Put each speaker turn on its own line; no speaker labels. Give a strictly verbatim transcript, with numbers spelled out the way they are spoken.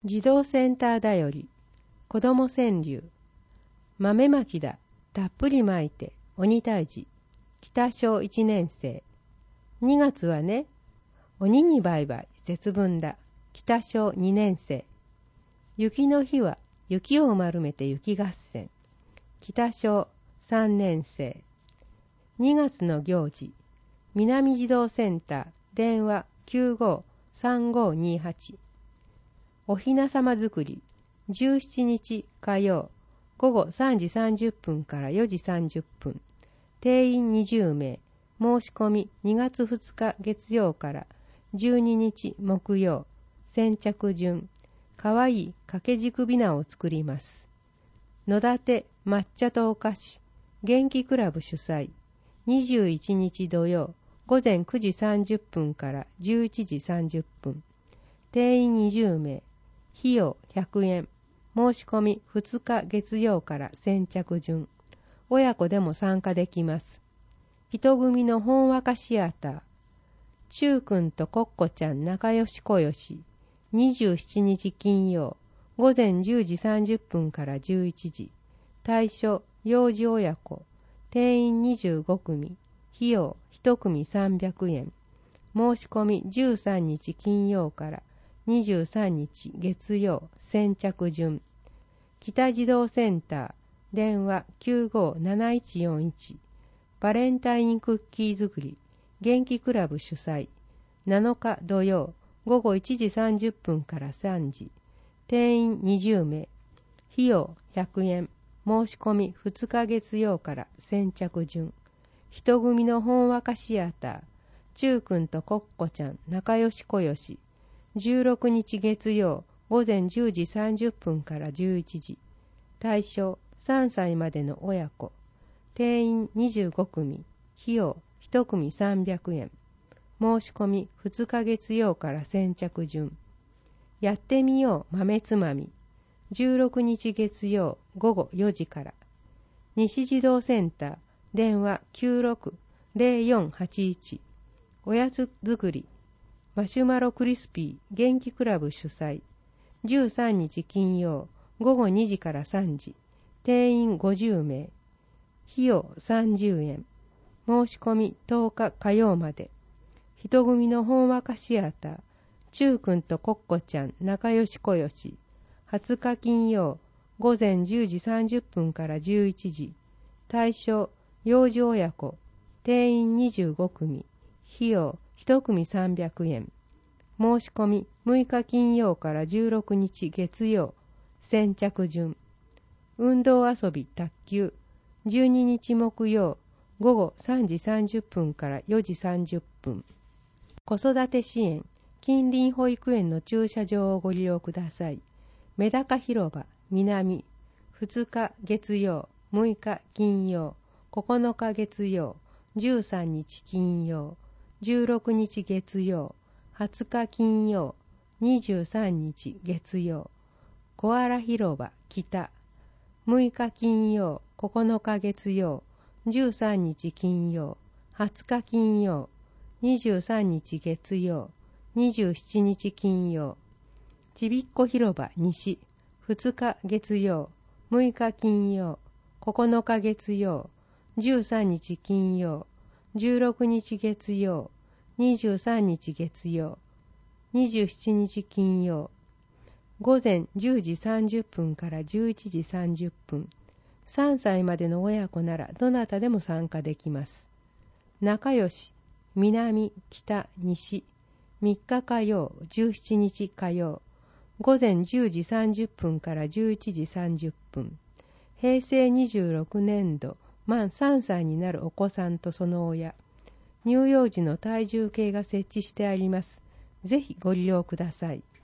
児童センターだより、子ども川柳、豆まきだ、たっぷりまいて、鬼退治、北小いちねん生。にがつはね、鬼にバイバイ、節分だ、北小にねん生。雪の日は、雪を丸めて雪合戦、北小さんねん生。にがつの行事、南児童センター、電話 きゅうごーさんごーにーはち。おひなさま作り、じゅうしちにち火曜、午後さんじさんじゅっぷんからよじさんじゅっぷん。定員にじゅうめい。申し込みにがつふつか月曜からじゅうににち木曜。先着順。かわいい掛け軸びなを作ります。野立抹茶とお菓子、元気クラブ主催。にじゅういちにち土曜、午前くじさんじゅっぷんからじゅういちじさんじゅっぷん。定員にじゅうめい。費用ひゃくえん。申し込みふつか月曜から先着順。親子でも参加できます。人組のほんわかシアター。ちゅうくんとコッコちゃん仲良しこよし。にじゅうしちにち金曜、午前じゅうじさんじゅっぷんからじゅういちじ。対象、幼児親子。定員にじゅうごくみ。費用いちくみさんびゃくえん。申し込みじゅうさんにち金曜からにじゅうさんにち月曜、先着順。北児童センター、電話 きゅうごーなないちよんいち。バレンタインクッキー作り、元気クラブ主催。なのか土曜、午後いちじさんじゅっぷんからさんじ。定員にじゅうめい。費用ひゃくえん。申し込みふつか月曜から先着順。人組のほんわかシアター。ちゅうくんとコッコちゃん仲良しこよし。じゅうろくにち月曜、午前じゅうじさんじゅっぷんからじゅういちじ。対象さんさいまでの親子。定員にじゅうごくみ。費用いちくみさんびゃくえん。申し込みふつか月曜から先着順。やってみよう豆つまみ。じゅうろくにち月曜午後よじから。西児童センター、電話 きゅうろくーぜろよんはちいち。おやつ作り。マシュマロクリスピー元気クラブ主催。じゅうさんにち金曜、午後にじからさんじ。定員ごじゅうめい。費用さんじゅうえん。申し込みとおか火曜まで。人組のほんわかシアター。ちゅうくんとコッコちゃん仲良しこよし。はつか金曜、午前じゅうじさんじゅっぷんからじゅういちじ。対象、幼児親子。定員にじゅうごくみ。費用いちくみさんびゃくえん。申し込みむいか金曜からじゅうろくにち月曜。先着順。運動遊び卓球。じゅうににち木曜。午後さんじさんじゅっぷんからよじさんじゅっぷん。子育て支援。近隣保育園の駐車場をご利用ください。メダカ広場南。ふつか月曜。むいか金曜。ここのか月曜。じゅうさんにち金曜。じゅうろくにち月曜。はつか金曜。にじゅうさんにち月曜。コアラ広場北。むいか金曜。ここのか月曜。じゅうさんにち金曜。はつか金曜。にじゅうさんにち月曜。にじゅうしちにち金曜。ちびっこ広場西。ふつか月曜。むいか金曜。ここのか月曜。じゅうさんにち金曜。じゅうろくにち月曜。にじゅうさんにち月曜。にじゅうしちにち金曜。午前じゅうじさんじゅっぷんからじゅういちじさんじゅっぷん。さんさいまでの親子ならどなたでも参加できます。仲良し、南、北、西。みっか火曜、じゅうしちにち火曜。午前じゅうじさんじゅっぷんからじゅういちじさんじゅっぷん。へいせいにじゅうろくねんど、満さんさいになるお子さんとその親。乳幼児の体重計が設置してあります。ぜひご利用ください。